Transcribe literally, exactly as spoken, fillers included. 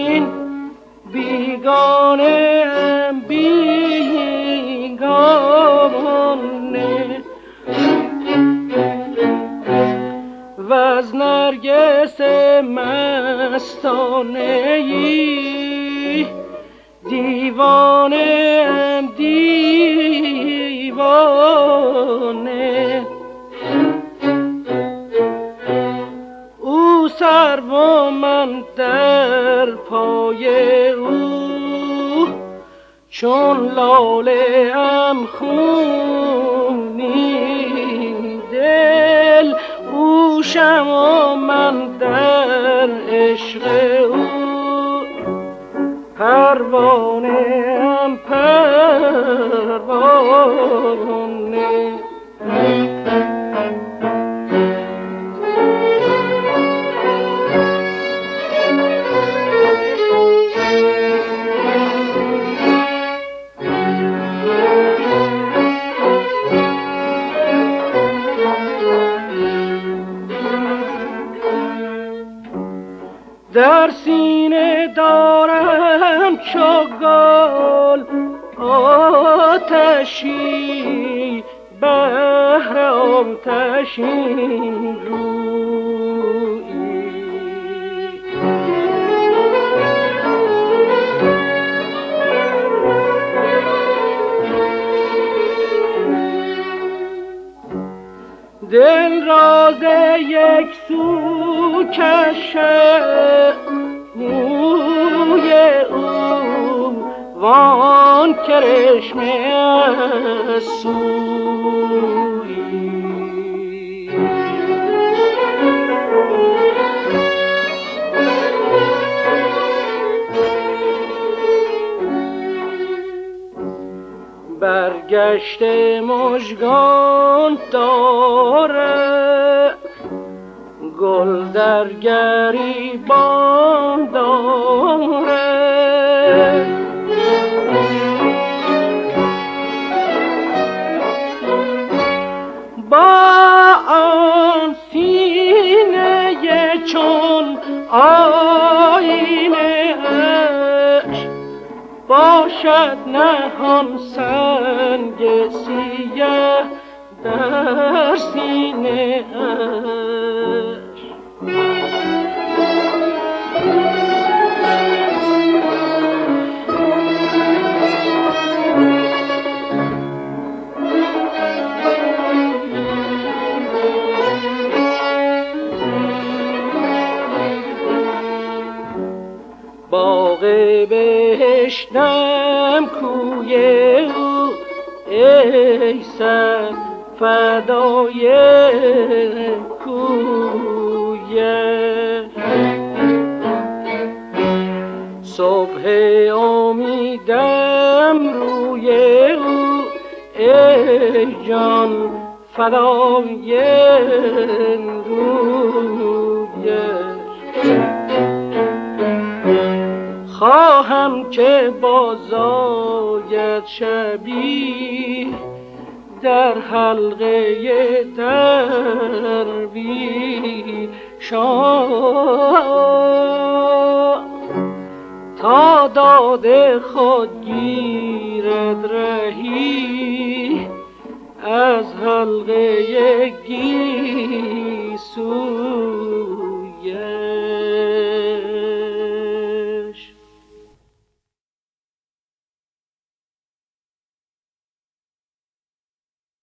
این بیگانه بیگانه و از نرگس مستانه ای دیوانه دیوانه او سر و من در پای او چون لاله ام خونین دل او شمع و من در عشق او پروانه ام پروانه در سینه دارم چو گل آتشی بهر آتشین رویی دل راز یک سو کشه موی او وان کرشمه سویی برگشته مژگان داره گل در گریبان داره با آن سینه چون آینه اش باشد نهان سنگ سیه در سینه اش باغ بهشتم کوی او ای سر فدای کویه صبح امیدم روی او ای جان فدای رویه خواهم که بازآید شبی در حلقه درویشان تا داد خود گیرد رهی از حلقه گیسویه